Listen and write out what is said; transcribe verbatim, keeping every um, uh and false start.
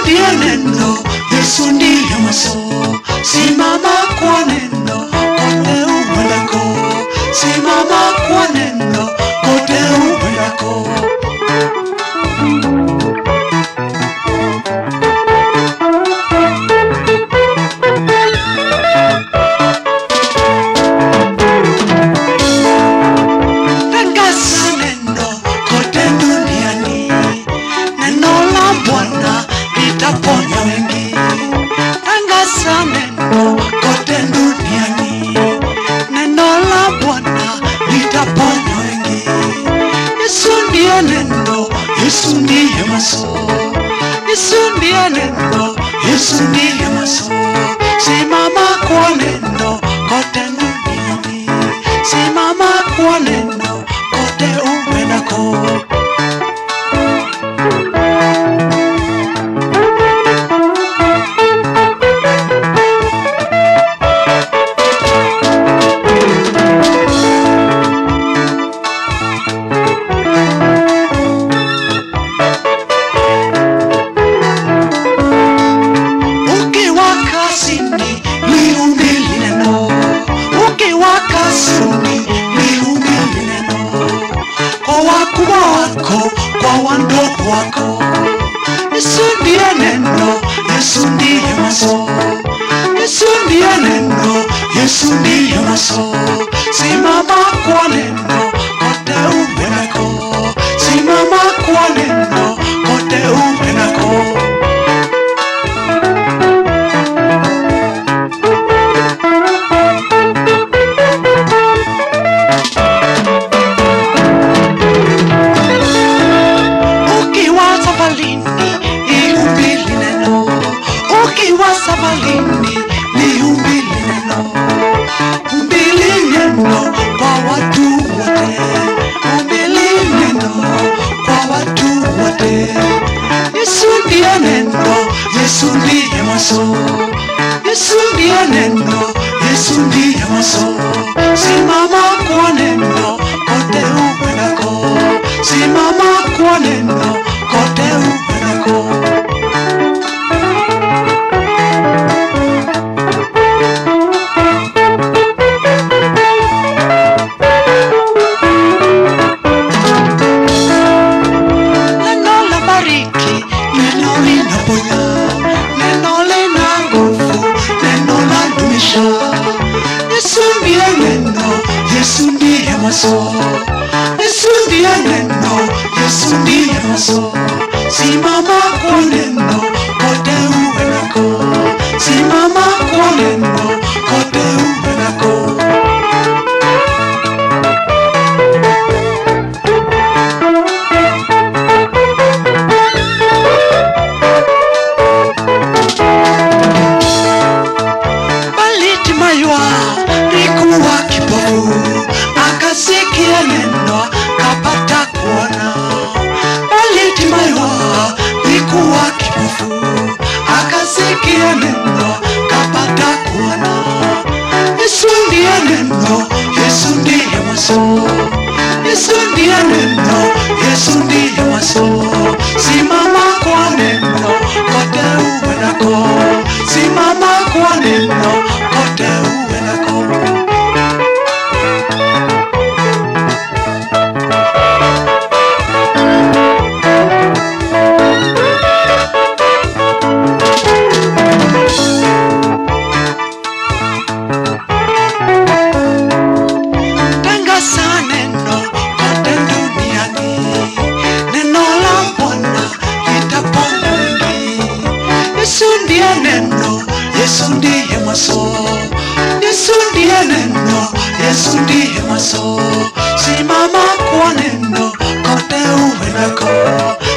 ndiye neno, Yesu ndiye mwaso. Simama kwa neno, kote uendako. Simama kwa neno, kote uendako. Yesu ndiye mwaso. Yesu ndiye neno, Yesu ndiye mwaso. Simama kwa neno, kote duniani. Simama kwa neno, kote uendako. Kwa wandogo wako, Yesu ndiye neno, Yesu ndiye mwaso. Yesu ndiye neno, Yesu ndiye mwaso. Simama kwa neno, kote uendako. Simama kwa neno, kote uendako. Sabalini nihubiri neno, hubiri neno kwa watu wote, hubiri neno kwa watu wote. Yesu ndiye neno, Yesu ndiye mwaso. Yesu ndiye neno, Yesu ndiye mwaso. Simama kwa neno, kote uendako. Simama kwa neno, kote uendako. Yesu ndiye neno, Yesu ndiye mwaso. Yesu ndiye neno, Yesu ndiye mwaso. Simama kwa neno, kote uendako. Simama kwa neno, kote uendako. Alikuwa kipofu, akasikia neno, kapata kuona. Bartimayo alikuwa kipofu, akasikia neno, kapata kuona. Yesu ndiye neno, Yesu ndiye mwaso. Yesu ndiye neno, Yesu ndiye mwaso. Simama kwa neno, kote uendako. Simama kwa neno, kote uendako. Yesu ndiye mwaso. Yesu ndiye neno, Yesu ndiye mwaso. Simama kwa neno, kote uendako.